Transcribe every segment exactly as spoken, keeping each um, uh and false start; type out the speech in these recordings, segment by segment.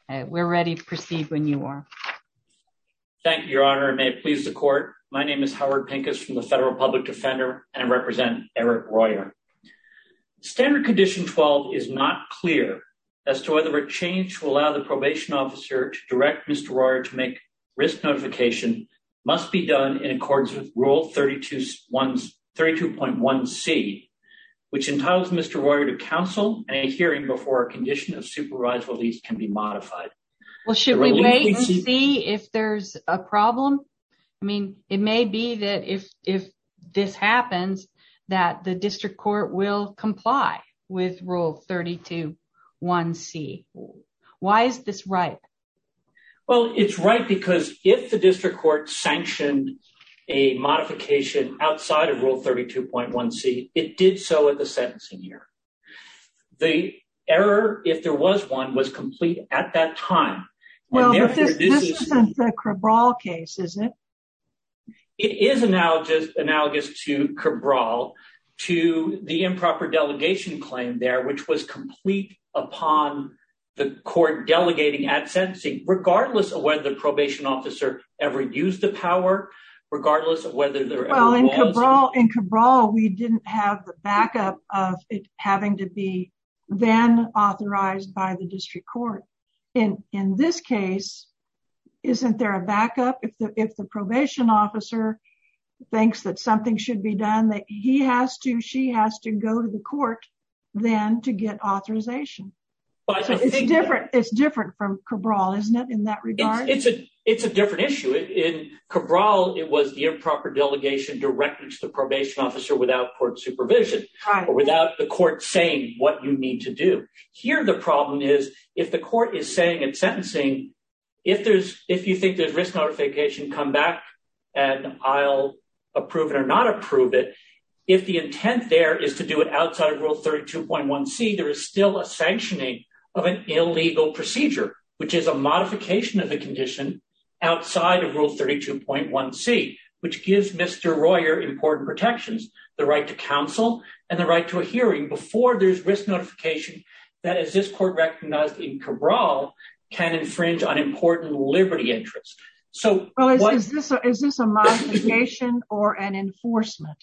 Uh, we're ready to proceed when you are. Thank you, Your Honor, and may it please the court. My name is Howard Pincus from the Federal Public Defender, and I represent Eric Royer. Standard Condition twelve is not clear as to whether a change to allow the probation officer to direct Mister Royer to make risk notification must be done in accordance with Rule thirty-two point one C, which entitles Mister Royer to counsel and a hearing before a condition of supervised release can be modified. Well, should we wait and see if there's a problem? I mean, it may be that if if this happens, that the district court will comply with Rule thirty-two point one C. Why is this right? Well, it's right because if the district court sanctioned a modification outside of Rule thirty-two point one C, it did so at the sentencing year. The error, if there was one, was complete at that time. Well, but this, this, this isn't the Cabral case, is it? It is analogous, analogous to Cabral, to the improper delegation claim there, which was complete upon the court delegating at sentencing, regardless of whether the probation officer ever used the power, regardless of whether there well, ever in was. Cabral, in Cabral, we didn't have the backup of it having to be then authorized by the district court. In in this case, isn't there a backup? If the if the probation officer thinks that something should be done, that he has to, she has to go to the court then to get authorization. But so I it's think different. It's different from Cabral, isn't it? In that regard, it's, it's a it's a different issue. In Cabral, it was the improper delegation directed to the probation officer without court supervision, right, or without the court saying what you need to do. Here, the problem is if the court is saying at sentencing, if there's if you think there's risk notification, come back and I'll approve it or not approve it. If the intent there is to do it outside of Rule thirty-two point one C, there is still a sanctioning of an illegal procedure, which is a modification of the condition outside of Rule thirty-two point one C, which gives Mister Royer important protections, the right to counsel and the right to a hearing before there's risk notification that, as this court recognized in Cabral, can infringe on important liberty interests. So well, is, what, is this a, is this a modification or an enforcement?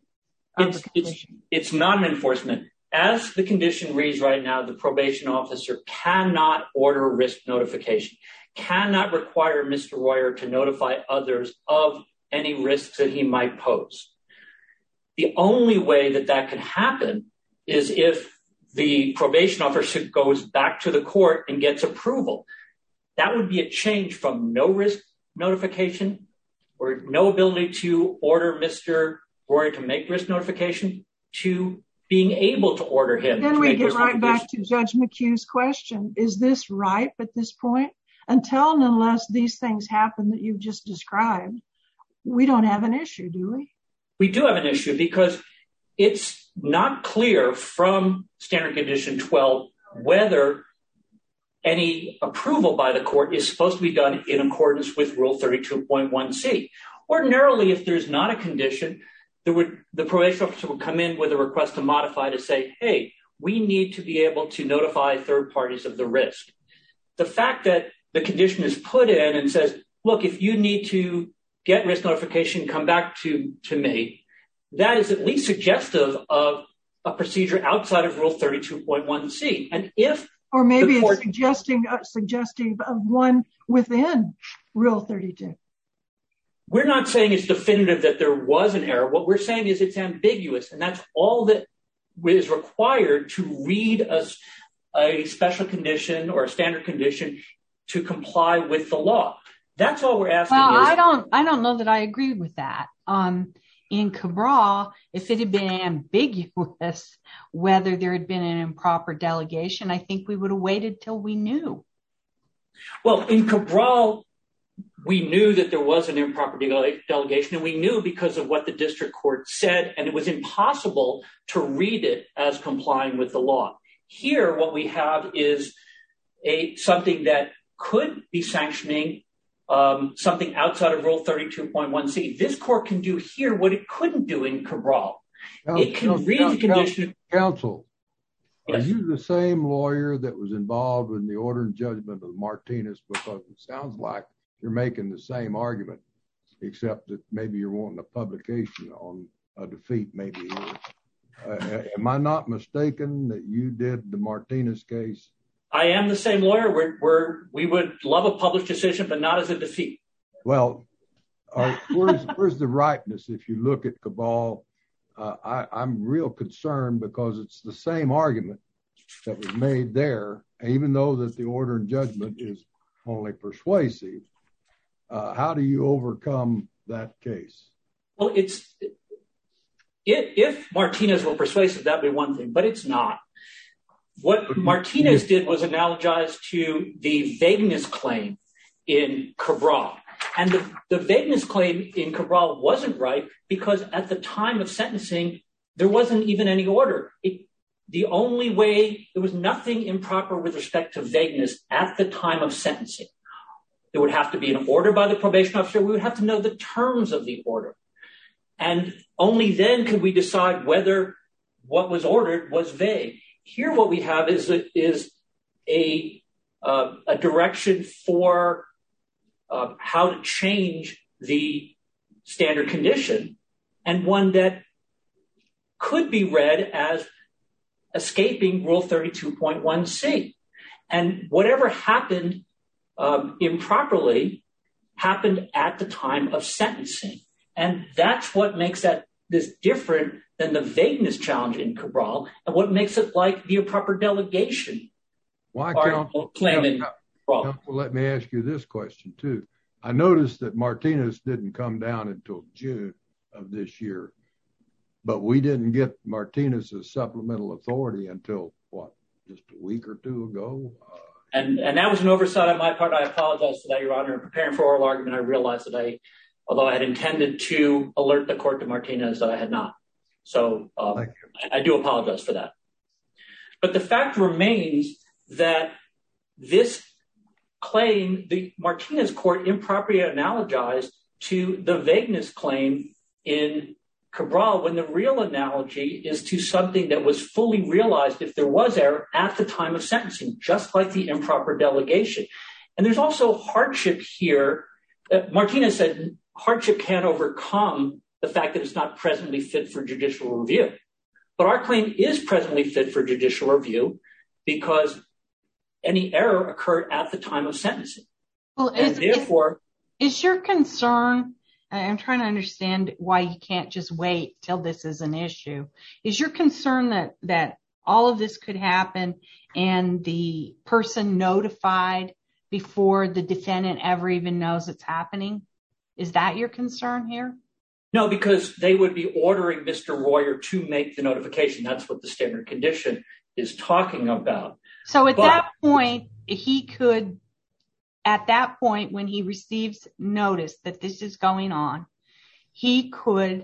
It's, it's, it's not an enforcement. As the condition reads right now, the probation officer cannot order risk notification, cannot require Mister Royer to notify others of any risks that he might pose. The only way that that can happen is if the probation officer goes back to the court and gets approval. That would be a change from no risk notification or no ability to order Mister Royer to make risk notification to being able to order him. Then we get right back to Judge McHugh's question. Is this ripe at this point? Until and unless these things happen that you've just described, we don't have an issue, do we? We do have an issue because it's not clear from Standard Condition twelve whether any approval by the court is supposed to be done in accordance with Rule thirty-two point one C. Ordinarily, if there's not a condition, there would, the probation officer would come in with a request to modify to say, hey, we need to be able to notify third parties of the risk. The fact that the condition is put in and says, look, if you need to get risk notification, come back to, to me, that is at least suggestive of a procedure outside of Rule thirty-two point one C. And if or maybe court, it's suggesting uh, suggestive of one within Rule thirty-two. We're not saying it's definitive that there was an error. What we're saying is it's ambiguous, and that's all that is required to read a, a special condition or a standard condition to comply with the law. That's all we're asking. Well, is, I don't, I don't know that I agree with that. Um, in Cabral, if it had been ambiguous whether there had been an improper delegation, I think we would have waited till we knew. Well, in Cabral, we knew that there was an improper de- delegation, and we knew because of what the district court said, and it was impossible to read it as complying with the law. Here, what we have is a something that could be sanctioning um, something outside of Rule thirty-two point one C. This court can do here what it couldn't do in Cabral. Counsel, it can counsel, read the condition. Counsel, Are you the same lawyer that was involved in the order and judgment of Martinez? Because it sounds like you're making the same argument, except that maybe you're wanting a publication on a defeat maybe. Uh, am I not mistaken that you did the Martinez case? I am the same lawyer. We're, we're, we would love a published decision, but not as a defeat. Well, are, where's, where's the ripeness if you look at Cabral? Uh, I, I'm real concerned because it's the same argument that was made there, even though that the order and judgment is only persuasive. Uh, how do you overcome that case? Well, it's if, if Martinez were persuasive, that'd be one thing, but it's not. What Martinez did was analogize to the vagueness claim in Cabral. And the, the vagueness claim in Cabral wasn't right because at the time of sentencing, there wasn't even any order. It, the only way, there was nothing improper with respect to vagueness at the time of sentencing. There would have to be an order by the probation officer. We would have to know the terms of the order. And only then could we decide whether what was ordered was vague. Here what we have is a, is a, uh, a direction for uh, how to change the standard condition, and one that could be read as escaping Rule thirty-two point one C. And whatever happened um, improperly happened at the time of sentencing. And that's what makes that this different than the vagueness challenge in Cabral, and what makes it like the improper delegation. Why counsel, counsel, counsel, let me ask you this question too. I noticed that Martinez didn't come down until June of this year, but we didn't get Martinez's supplemental authority until what, just a week or two ago? Uh, and and that was an oversight on my part. I apologize for that, Your Honor. In preparing for oral argument, I realized that I, although I had intended to alert the court to Martinez, that I had not. So um, I, I do apologize for that. But the fact remains that this claim, the Martinez court improperly analogized to the vagueness claim in Cabral, when the real analogy is to something that was fully realized if there was error at the time of sentencing, just like the improper delegation. And there's also hardship here. Uh, Martinez said hardship can't overcome the fact that it's not presently fit for judicial review. But our claim is presently fit for judicial review because any error occurred at the time of sentencing. Well, and is, therefore, is, is your concern, I'm trying to understand why you can't just wait till this is an issue. Is your concern that, that all of this could happen and the person notified before the defendant ever even knows it's happening? Is that your concern here? No, because they would be ordering Mister Royer to make the notification. That's what the standard condition is talking about. So at but, that point, he could, at that point, when he receives notice that this is going on, he could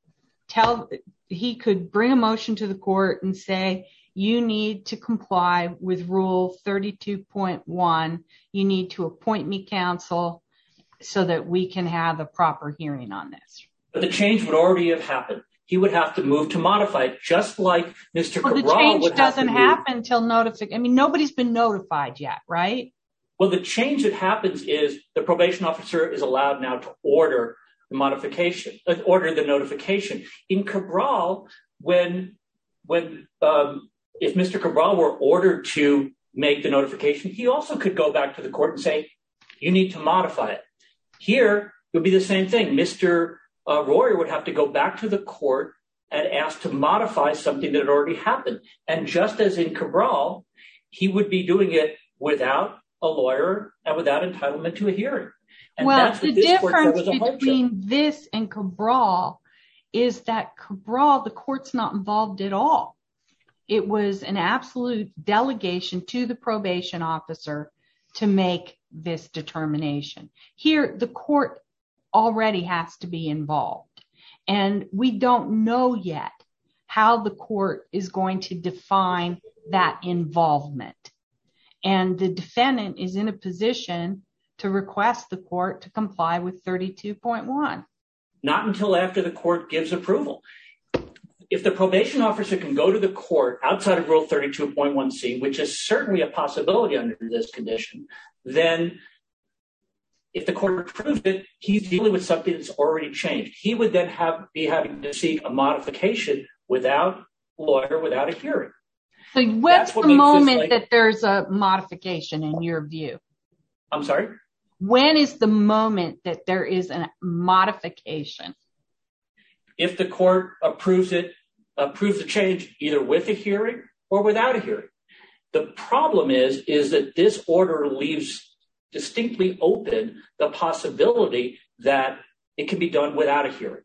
tell, he could bring a motion to the court and say, you need to comply with Rule thirty-two point one. You need to appoint me counsel so that we can have a proper hearing on this. But the change would already have happened. He would have to move to modify it, just like Mister Well, Cabral the change would doesn't have to move. happen until notification. I mean, nobody's been notified yet, right? Well, the change that happens is the probation officer is allowed now to order the modification, uh, order the notification. In Cabral, when, when, um, if Mister Cabral were ordered to make the notification, he also could go back to the court and say, you need to modify it. Here, it would be the same thing. Mister Uh, Royer would have to go back to the court and ask to modify something that had already happened. And just as in Cabral, he would be doing it without a lawyer and without entitlement to a hearing. And well, that's the difference between this and Cabral is that Cabral, the court's not involved at all. It was an absolute delegation to the probation officer to make this determination. Here, the court already has to be involved. And we don't know yet how the court is going to define that involvement. And the defendant is in a position to request the court to comply with thirty-two point one. Not until after the court gives approval. if the probation officer can go to the court outside of Rule thirty-two point one C, which is certainly a possibility under this condition, then if the court approves it, he's dealing with something that's already changed. He would then have be having to seek a modification without a lawyer, without a hearing. So what's the moment like, that there's a modification in your view? I'm sorry? When is the moment that there is a modification? If the court approves it, approves the change either with a hearing or without a hearing. The problem is, is that this order leaves distinctly open the possibility that it can be done without a hearing.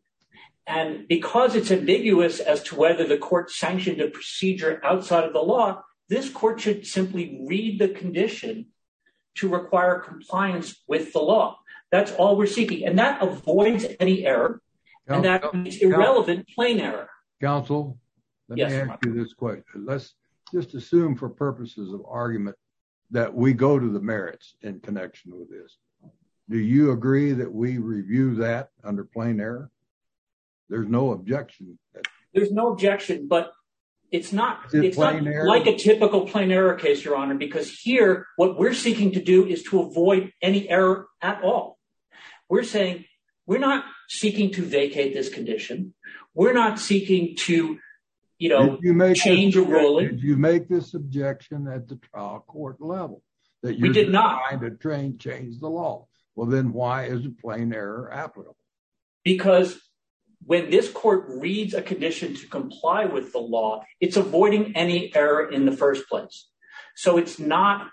And because it's ambiguous as to whether the court sanctioned a procedure outside of the law, this court should simply read the condition to require compliance with the law. That's all we're seeking. And that avoids any error. And that makes irrelevant plain error. Counsel, let yes, me ask you this question. Let's just assume for purposes of argument that we go to the merits in connection with this. Do you agree that we review that under plain error? There's no objection. There's no objection, but it's not, it it's not like a typical plain error case, Your Honor, because here what we're seeking to do is to avoid any error at all. We're saying we're not seeking to vacate this condition. We're not seeking to, you know, you change a ruling. Did you make this objection at the trial court level? That you're we did not. trying to train, change the law. Well, then why is a plain error applicable? Because when this court reads a condition to comply with the law, it's avoiding any error in the first place. So it's not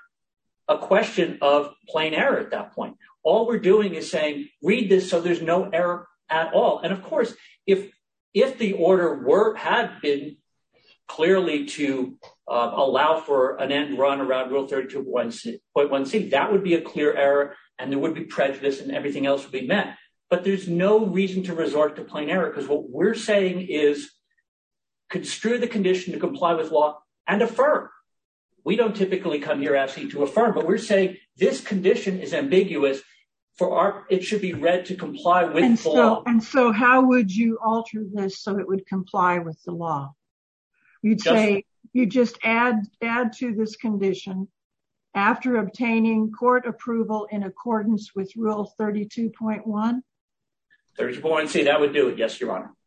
a question of plain error at that point. All we're doing is saying, read this so there's no error at all. And of course, if if the order were had been clearly to uh, allow for an end run around Rule thirty-two point one C, that would be a clear error and there would be prejudice and everything else would be met. But there's no reason to resort to plain error because what we're saying is construe the condition to comply with law and affirm. We don't typically come here asking to affirm, but we're saying this condition is ambiguous. For our, it should be read to comply with and the so, law. And so how would you alter this so it would comply with the law? You'd just, say you just add add to this condition after obtaining court approval in accordance with Rule thirty-two point one? thirty-two point one C, that would do it. Yes, Your Honor.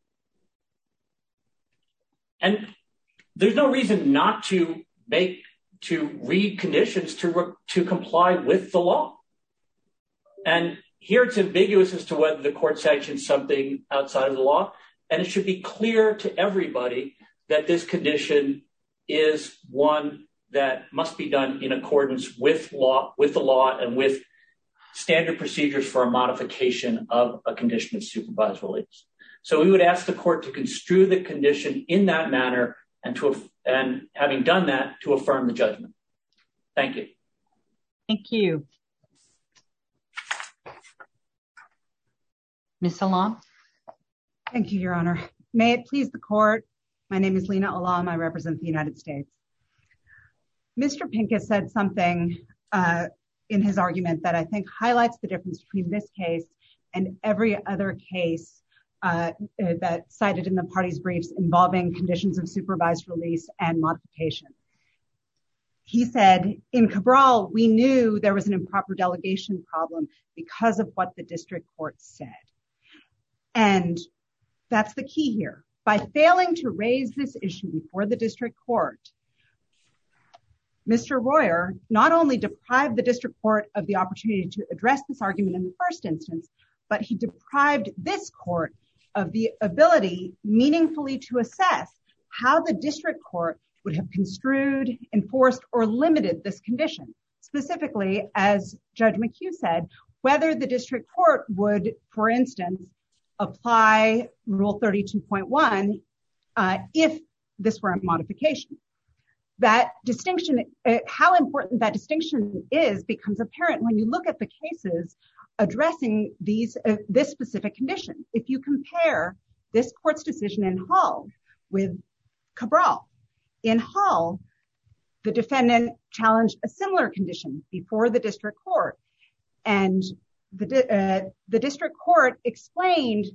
And there's no reason not to make, to read conditions to, to comply with the law. And here it's ambiguous as to whether the court sanctions something outside of the law. And it should be clear to everybody that this condition is one that must be done in accordance with law, with the law and with standard procedures for a modification of a condition of supervised release. So we would ask the court to construe the condition in that manner and to, and having done that, to affirm the judgment. Thank you. Thank you. Miz Alam. Thank you, Your Honor. May it please the court. My name is Lena Alam. I represent the United States. Mister Pincus said something uh, in his argument that I think highlights the difference between this case and every other case uh, that cited in the party's briefs involving conditions of supervised release and modification. He said, in Cabral, we knew there was an improper delegation problem because of what the district court said. And that's the key here. By failing to raise this issue before the district court, Mister Royer not only deprived the district court of the opportunity to address this argument in the first instance, but he deprived this court of the ability meaningfully to assess how the district court would have construed, enforced, or limited this condition. Specifically, as Judge McHugh said, whether the district court would, for instance, apply Rule thirty-two point one uh, if this were a modification. That distinction, uh, how important that distinction is becomes apparent when you look at the cases addressing these uh, this specific condition. If you compare this court's decision in Hall with Cabral, in Hall, the defendant challenged a similar condition before the district court, and the uh, the district court explained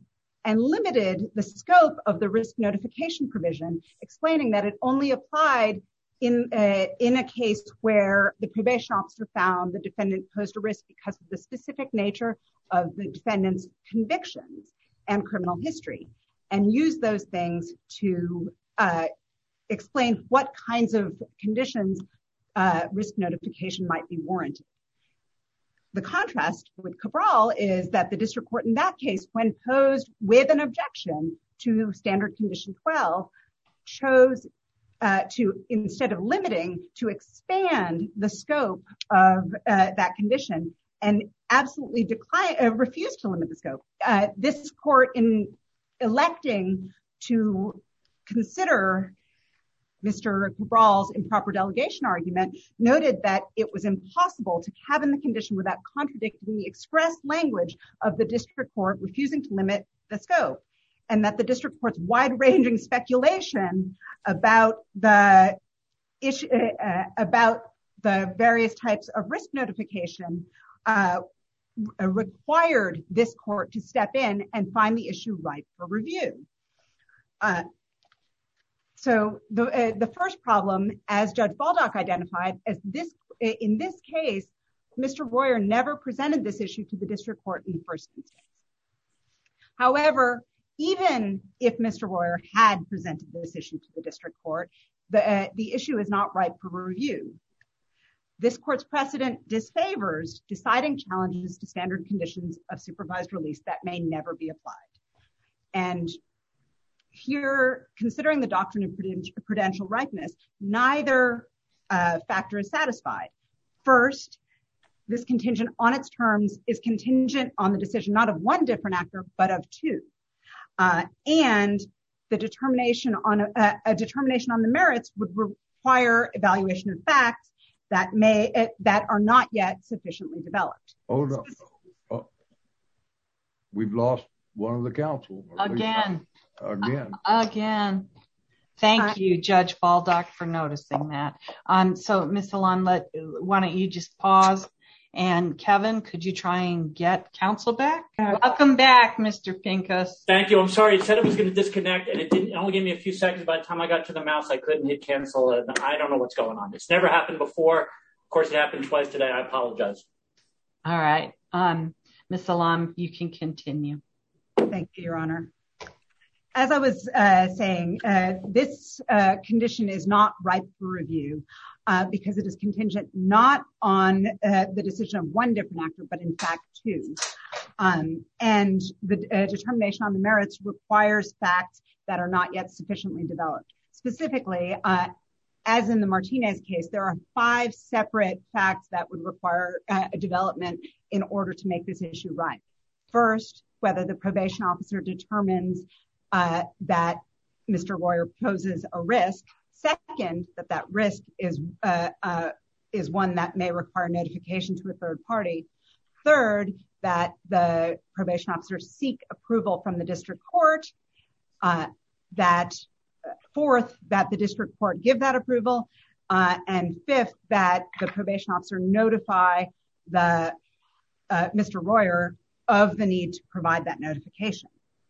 and limited the scope of the risk notification provision, explaining that it only applied in a, in a case where the probation officer found the defendant posed a risk because of the specific nature of the defendant's convictions and criminal history, and use those things to uh, explain what kinds of conditions uh, risk notification might be warranted. The contrast with Cabral is that the district court in that case, when posed with an objection to standard condition twelve, chose uh, to, instead of limiting, to expand the scope of uh, that condition and absolutely decline, uh, refused to limit the scope. Uh, this court, in electing to consider Mister Cabral's improper delegation argument, noted that it was impossible to cabin the condition without contradicting the express language of the district court refusing to limit the scope, and that the district court's wide-ranging speculation about the issue, uh, about the various types of risk notification uh, required this court to step in and find the issue ripe for review. Uh, So the uh, the first problem, as Judge Baldock identified, as this in this case, Mister Royer never presented this issue to the district court in the first instance. However, even if Mister Royer had presented this issue to the district court, the uh, the issue is not ripe for review. This court's precedent disfavors deciding challenges to standard conditions of supervised release that may never be applied. And here, considering the doctrine of prudential ripeness, neither uh, factor is satisfied. First, this contingent on its terms is contingent on the decision not of one different actor, but of two. Uh, and the determination on a, a determination on the merits would require evaluation of facts that may uh, that are not yet sufficiently developed. Hold on. Oh, we've lost one of the counsel. Again. Again. Uh, again. Thank uh, you, Judge Baldock, for noticing that. Um, so, Miz Salon, let why don't you just pause? And Kevin, could you try and get counsel back? Uh, Welcome back, Mister Pincus. Thank you. I'm sorry. It said it was going to disconnect, and it didn't. It only gave me a few seconds. By the time I got to the mouse, I couldn't hit cancel, and I don't know what's going on. It's never happened before. Of course, it happened twice today. I apologize. All right. Um, Miz Salon, you can continue. Thank you, Your Honor. As I was uh, saying, uh, this uh, condition is not ripe for review uh, because it is contingent not on uh, the decision of one different actor, but in fact two. Um, and the uh, determination on the merits requires facts that are not yet sufficiently developed. Specifically, uh, as in the Martinez case, there are five separate facts that would require uh, a development in order to make this issue right. First, whether the probation officer determines Uh, that Mister Royer poses a risk. Second, that that risk is uh, uh, is one that may require notification to a third party. Third, that the probation officer seek approval from the district court. Uh, that uh, fourth, that the district court give that approval. Uh, and fifth, that the probation officer notify the uh, Mister Royer of the need to provide that notification.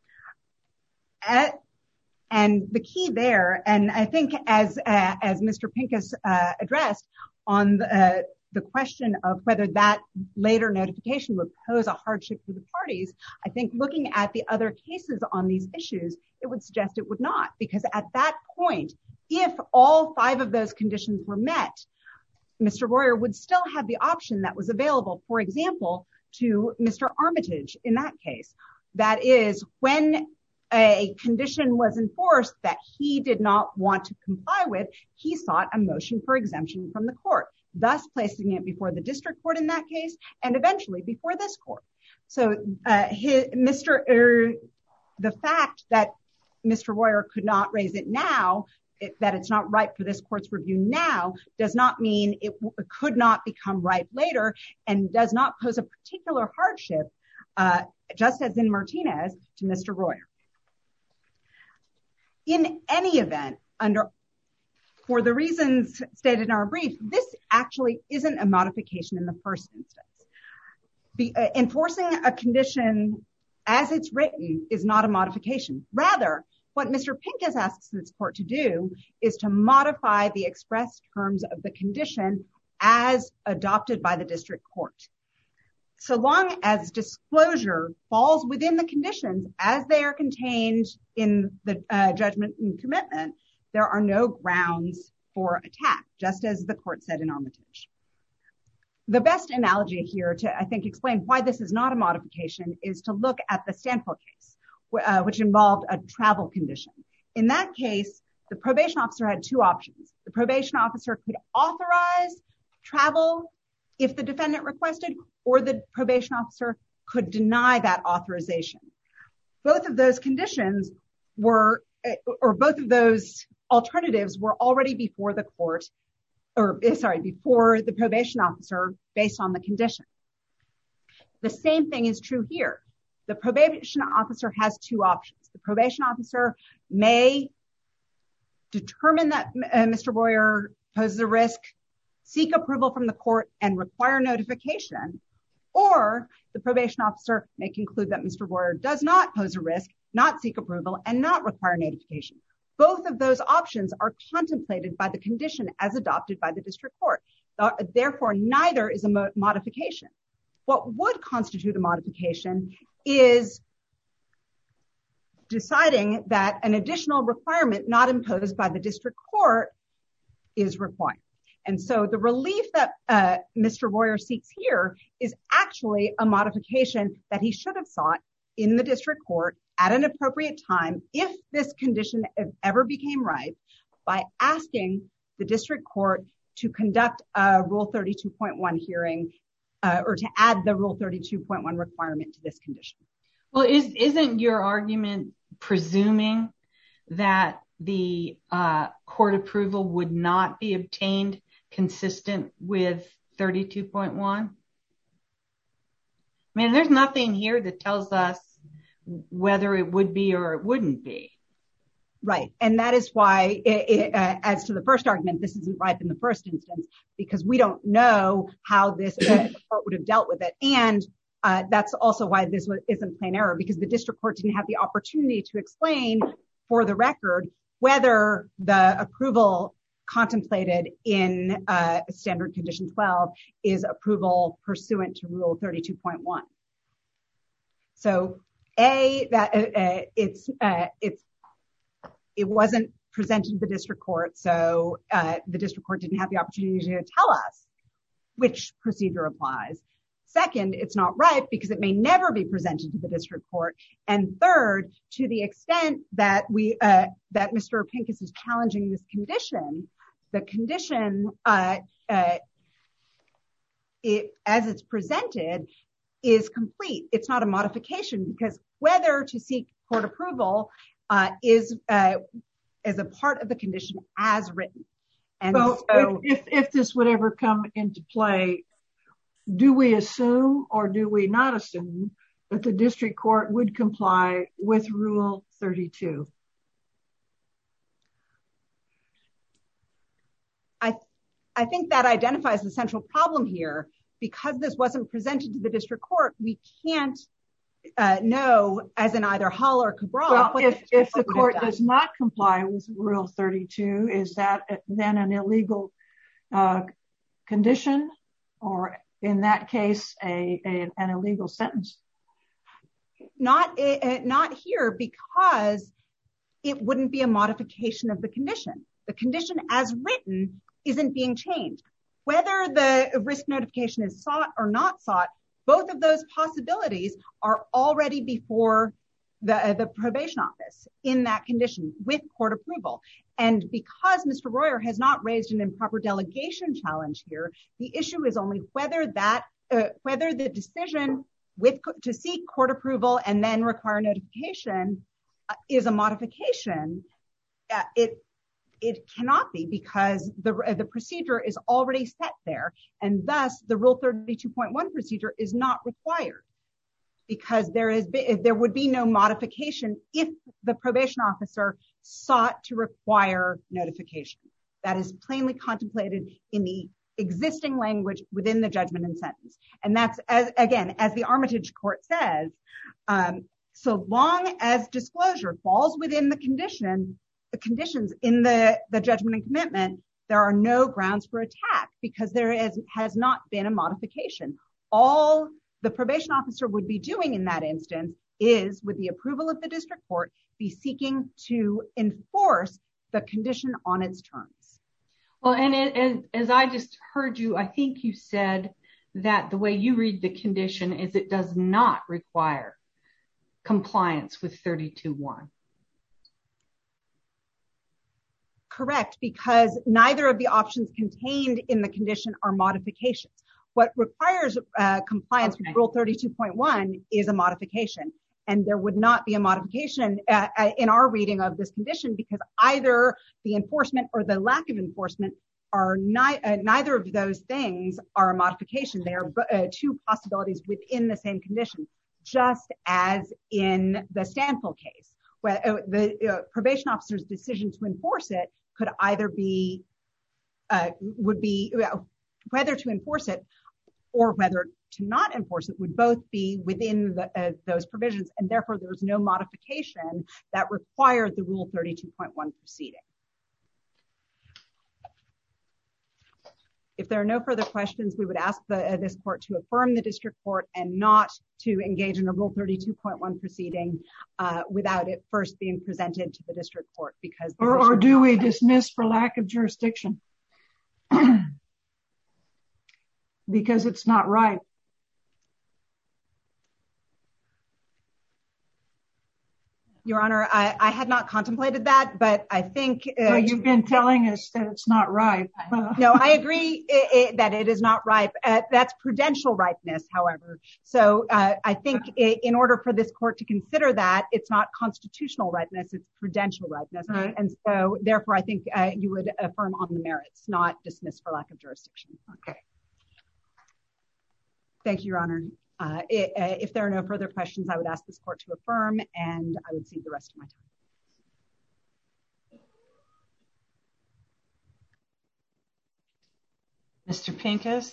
At, and the key there, and I think as uh, as Mister Pincus uh, addressed on the, uh, the question of whether that later notification would pose a hardship to the parties, I think looking at the other cases on these issues, it would suggest it would not, because at that point, if all five of those conditions were met, Mister Royer would still have the option that was available, for example, to Mister Armitage in that case. That is, when a condition was enforced that he did not want to comply with, he sought a motion for exemption from the court, thus placing it before the district court in that case and eventually before this court. So uh, his, Mister Er, the fact that Mister Royer could not raise it now, it, that it's not ripe for this court's review now, does not mean it, w- it could not become ripe later, and does not pose a particular hardship, uh, just as in Martinez, to Mister Royer. In any event, under for the reasons stated in our brief, this actually isn't a modification in the first instance. Be, uh, enforcing a condition as it's written is not a modification. Rather, what Mister Pincus asks this court to do is to modify the express terms of the condition as adopted by the district court. So long as disclosure falls within the conditions as they are contained in the uh, judgment and commitment, there are no grounds for attack, just as the court said in Armitage. The best analogy here to, I think, explain why this is not a modification is to look at the Stanfield case, uh, which involved a travel condition. In that case, the probation officer had two options. The probation officer could authorize travel if the defendant requested, or the probation officer could deny that authorization. Both of those conditions were, or both of those alternatives were already before the court, or sorry, before the probation officer based on the condition. The same thing is true here. The probation officer has two options. The probation officer may determine that uh, Mister Royer poses a risk, seek approval from the court, and require notification, or the probation officer may conclude that Mister Royer does not pose a risk, not seek approval, and not require notification. Both of those options are contemplated by the condition as adopted by the district court. Therefore, neither is a mo- modification. What would constitute a modification is deciding that an additional requirement not imposed by the district court is required. And so the relief that uh, Mister Royer seeks here is actually a modification that he should have sought in the district court at an appropriate time if this condition ever became ripe, by asking the district court to conduct a Rule thirty-two point one hearing uh, or to add the Rule thirty-two point one requirement to this condition. Well, is, isn't your argument presuming that the uh, court approval would not be obtained consistent with thirty-two point one? I mean, there's nothing here that tells us whether it would be or it wouldn't be. Right. And that is why, it, it, uh, as to the first argument, this isn't ripe in the first instance, because we don't know how this uh, court would have dealt with it. And uh, that's also why this was, isn't plain error, because the district court didn't have the opportunity to explain for the record whether the approval contemplated in uh, Standard Condition twelve is approval pursuant to Rule thirty-two point one. So, A, that uh, it's uh, it's it wasn't presented to the district court, so uh, the district court didn't have the opportunity to tell us which procedure applies. Second, it's not ripe because it may never be presented to the district court. And third, to the extent that we uh, that Mister Pincus is challenging this condition, the condition, uh, uh, it, as it's presented, is complete. It's not a modification, because whether to seek court approval uh, is uh, is a part of the condition as written. And so, so if, if this would ever come into play, do we assume or do we not assume that the district court would comply with Rule thirty-two? I I think that identifies the central problem here. Because this wasn't presented to the district court, we can't uh, know, as in either Hull or Cabral. Well, if, the, if the court does not comply with Rule thirty-two, is that then an illegal uh, condition, or in that case, a, a an illegal sentence? Not uh, not here, because it wouldn't be a modification of the condition. The condition as written isn't being changed. Whether the risk notification is sought or not sought, both of those possibilities are already before the, uh, the probation office in that condition with court approval. And because Mister Royer has not raised an improper delegation challenge here, the issue is only whether that uh, whether the decision with to seek court approval and then require notification uh, is a modification. Uh, it It cannot be, because the the procedure is already set there, and thus the Rule thirty-two point one procedure is not required, because there is there would be no modification if the probation officer sought to require notification. That is plainly contemplated in the existing language within the judgment and sentence, and that's as again as the Armitage Court says, um, so long as disclosure falls within the condition, the conditions in the, the judgment and commitment, there are no grounds for attack because there is, has not been a modification. All the probation officer would be doing in that instance is, with the approval of the district court, be seeking to enforce the condition on its terms. Well, and it, as, as I just heard you, I think you said that the way you read the condition is it does not require compliance with thirty-two one. Correct, because neither of the options contained in the condition are modifications. What requires uh, compliance okay. with Rule thirty-two point one is a modification. And there would not be a modification uh, in our reading of this condition because either the enforcement or the lack of enforcement are ni- uh, neither of those things are a modification. They are uh, two possibilities within the same condition, just as in the Stanfill case, where uh, the uh, probation officer's decision to enforce it could either be, uh, would be, uh, whether to enforce it or whether to not enforce it would both be within the, uh, those provisions, and therefore there was no modification that required the Rule thirty-two point one proceeding. If there are no further questions, we would ask the, uh, this court to affirm the district court and not to engage in a Rule thirty-two point one proceeding uh, without it first being presented to the district court. Because or, or do we dismiss for lack of jurisdiction? Because it's not right. Your Honor, I, I had not contemplated that, but I think... Uh, well, you've been telling us that it's not ripe. No, I agree it, it, that it is not ripe. Uh, that's prudential ripeness, however. So uh, I think it, in order for this court to consider that, it's not constitutional ripeness, it's prudential ripeness. Right. And so, therefore, I think uh, you would affirm on the merits, not dismiss for lack of jurisdiction. Okay. Thank you, Your Honor. Uh, it, uh, if there are no further questions, I would ask this court to affirm, and I would cede the rest of my time. Mister Pincus.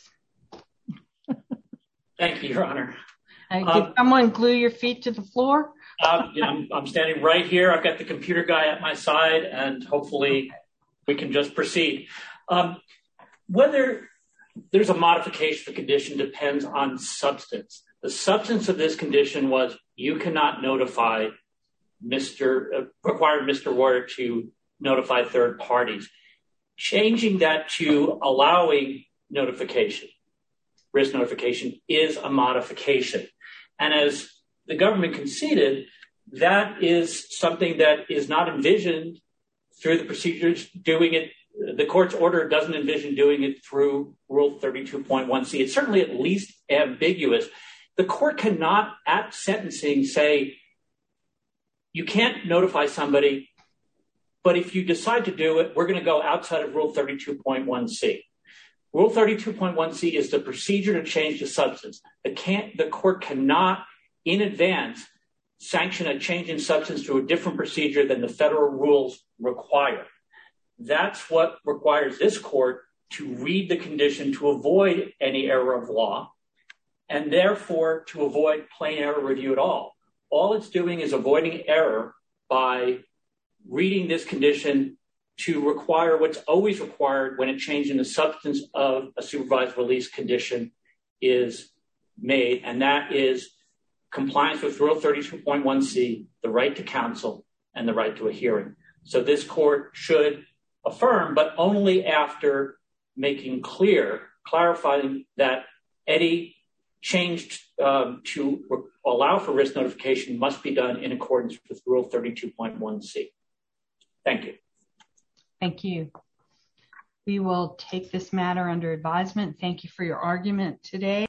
Thank you, Your Honor. Uh, um, did someone glue your feet to the floor? uh, yeah, I'm, I'm standing right here. I've got the computer guy at my side, and hopefully we can just proceed. Um, whether there's a modification of the condition depends on substance. The substance of this condition was you cannot notify Mister Uh, require Mister Warder to notify third parties. Changing that to allowing notification, risk notification, is a modification. And as the government conceded, that is something that is not envisioned through the procedures doing it. The court's order doesn't envision doing it through Rule thirty-two point one C. It's certainly at least ambiguous. The court cannot, at sentencing, say, you can't notify somebody, but if you decide to do it, we're going to go outside of Rule thirty-two point one C. Rule thirty-two point one C is the procedure to change the substance. The, can't, the court cannot, in advance, sanction a change in substance through a different procedure than the federal rules require. That's what requires this court to read the condition to avoid any error of law, and therefore to avoid plain error review at all. All it's doing is avoiding error by reading this condition to require what's always required when a change in the substance of a supervised release condition is made, and that is compliance with Rule thirty-two point one C, the right to counsel, and the right to a hearing. So this court should affirm, but only after making clear, clarifying that any change um, to re- allow for risk notification must be done in accordance with Rule thirty-two point one C. Thank you. Thank you. We will take this matter under advisement. Thank you for your argument today.